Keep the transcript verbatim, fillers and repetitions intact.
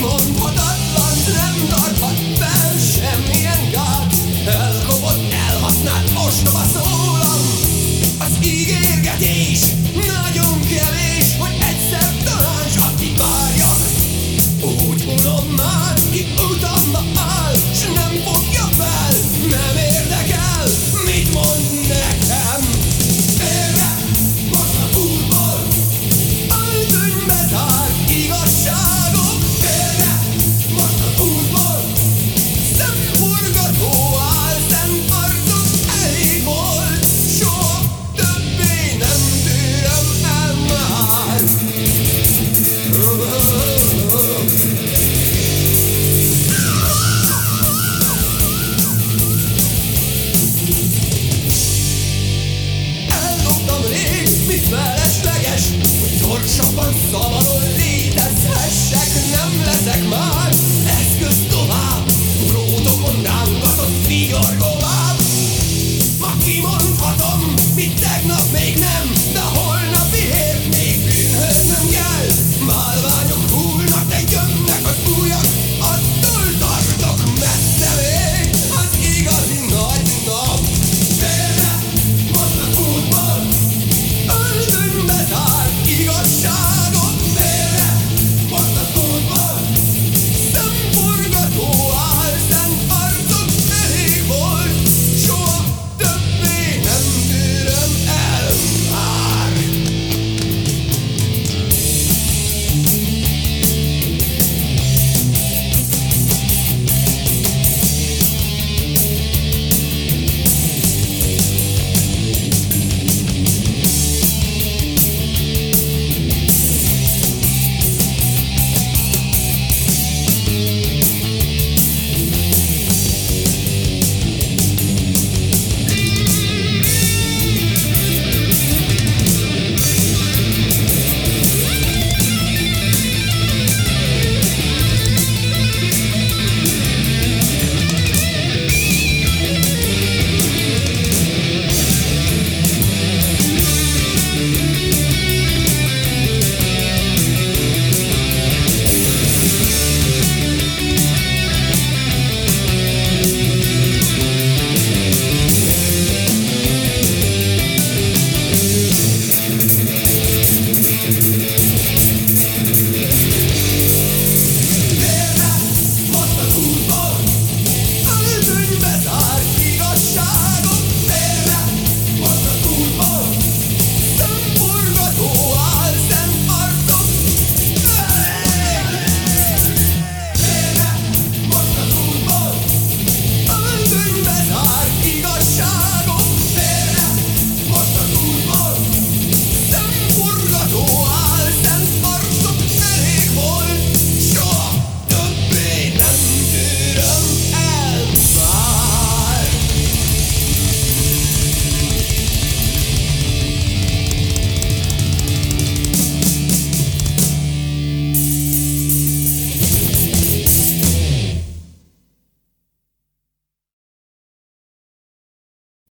Kimondhatatlan, nem tarthat fel semmilyen gát. Elkopott, elhasznált, ostoba szólam. Az ígérgetés nagyon kevés, hogy egyszer talán csak kivárjak. Úgy unom már, ki utamba áll, s nem fogja fel, nem érdekel, mit mond nekem. Félre, most a útból, öltönybe zárt igazságok. Félre, most a útból, szemforgató áll, szent arcok, elég volt, soha többé nem tűröm el már. Eldobtam rég, mit felesleges, hogy gyorsabban, szabadon létezhessek. Nem leszek már eszköz tovább, drótokon rángatott vigor.